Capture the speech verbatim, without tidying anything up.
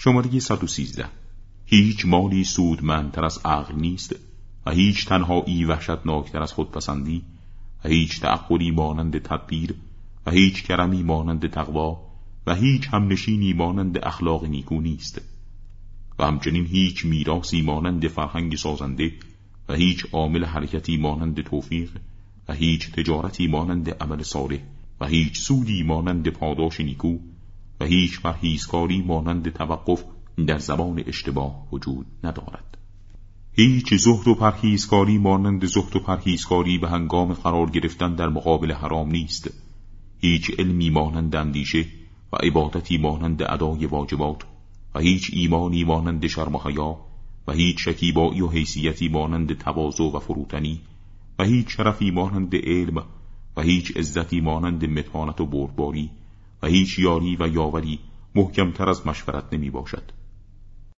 شماره صد و سیزده. هیچ مالی سودمندتر از عقل نیست و هیچ تنهایی وحشتناکتر از خودپسندی و هیچ تعقلی مانند تدبیر و هیچ کرمی مانند تقوا و هیچ همنشینی مانند اخلاق نیکو نیست و همچنین هیچ میراثی مانند فرهنگ سازنده و هیچ عامل حرکتی مانند توفیق و هیچ تجارتی مانند عمل صالح و هیچ سودی مانند پاداش نیکو و هیچ پرهیزکاری مانند توقف در زمان اشتباه وجود ندارد. هیچ زهد و پرهیزکاری مانند زهد و پرهیزکاری به هنگام قرار گرفتن در مقابل حرام نیست. هیچ علمی مانند اندیشه و عبادتی مانند ادای واجبات و هیچ ایمانی مانند شرم و حیا و هیچ شکیبایی و حیثیتی مانند تواضع و فروتنی و هیچ شرفی مانند علم و هیچ عزتی مانند متانت و بردباری و هیچ یاری و یاوری محکمتر از مشورت نمی باشد.